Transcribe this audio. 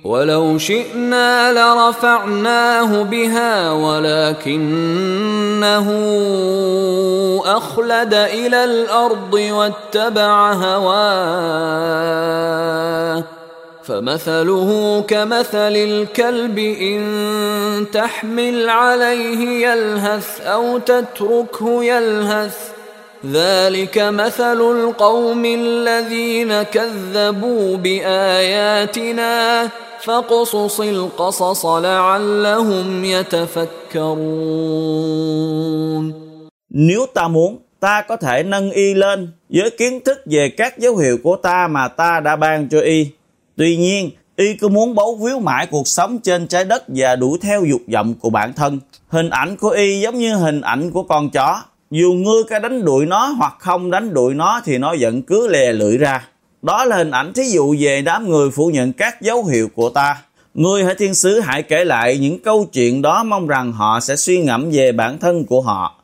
وَلَوْ شِئْنَا لَرَفَعْنَاهُ بِهَا وَلَكِنَّهُ أَخْلَدَ إِلَى الْأَرْضِ وَاتَّبَعَ هَوَاهُ فَمَثَلُهُ كَمَثَلِ الْكَلْبِ إِن تَحْمِلْ عَلَيْهِ يَلْهَثْ أَوْ تَتْرُكْهُ يَلْهَث ذَلِكَ مَثَلُ الْقَوْمِ الَّذِينَ كَذَّبُوا بِآيَاتِنَا فَاقْصُصِ الْقَصَصَ لَعَلَّهُمْ يَتَفَكَّرُونَ. Nếu ta muốn, ta có thể nâng y lên với kiến thức về các dấu hiệu của ta mà ta đã ban cho y. Tuy nhiên, y cứ muốn bấu víu mãi cuộc sống trên trái đất và đuổi theo dục vọng của bản thân. Hình ảnh của y giống như hình ảnh của con chó. Dù ngươi có đánh đuổi nó hoặc không đánh đuổi nó thì nó vẫn cứ lè lưỡi ra. Đó là hình ảnh thí dụ về đám người phủ nhận các dấu hiệu của ta. Ngươi hỡi thiên sứ hãy kể lại những câu chuyện đó, mong rằng họ sẽ suy ngẫm về bản thân của họ.